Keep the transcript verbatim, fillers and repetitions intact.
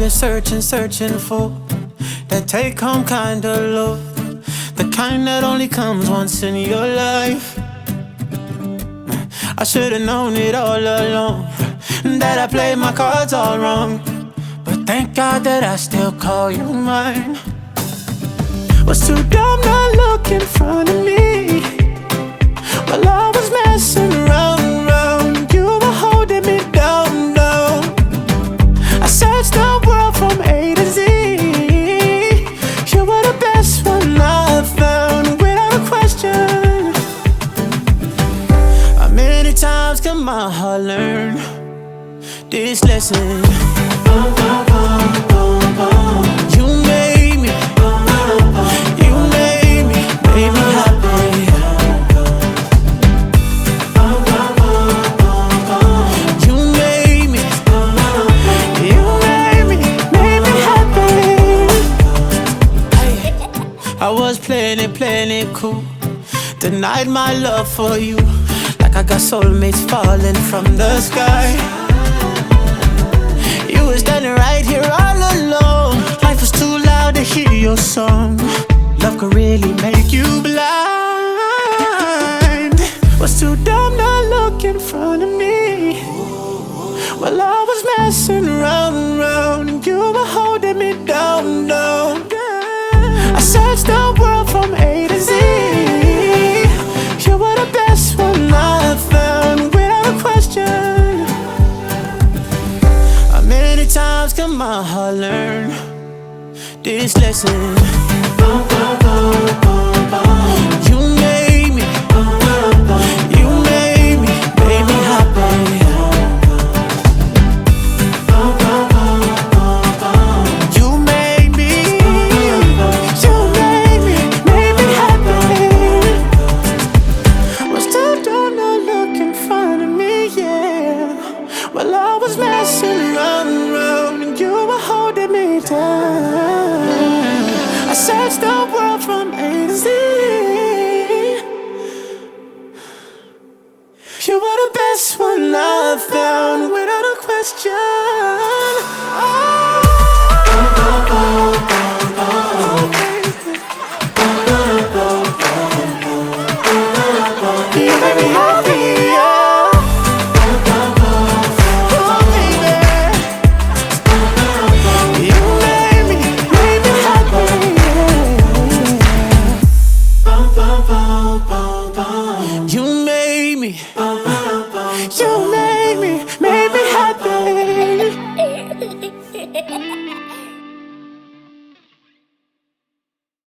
been searching, searching for that take home kind of love, the kind that only comes once in your life. I should've known it all along, that I played my cards all wrong, but thank God that I still call you mine. Was too dumb not look in front of me while I was messing around, round. You were holding me down, down. I searched the world from A to Z. You were the best one I found, without a question. How many times can my heart learn this lesson? Boom, boom, boom, boom, boom. You made me, you made me, made me happy. You made me, you made me, made me happy. I was playing it, playing it cool, denied my love for you, like I got soulmates falling from the sky. You were standing right here all alone. Life was too loud to hear your song. Love could really make you blind. Was too dumb not look in front of me while I was messing around, round, and you were holding me down, down. I searched the world from A to Z. You were the best one I found, without a question. How many times can my heart learn this lesson? Boom, boom, boom, boom, boom. You made me, you made me, made me happy. You made me, you made me, made me happy. Was too dumb not look in front of me, yeah, while I was messing around, round, and you were holding me down. I searched the world from A to Z. You were the best one I found, without a question. Oh, you made me happy, yeah. Oh, baby. You made me, made me happy, yeah. You made me, you made me,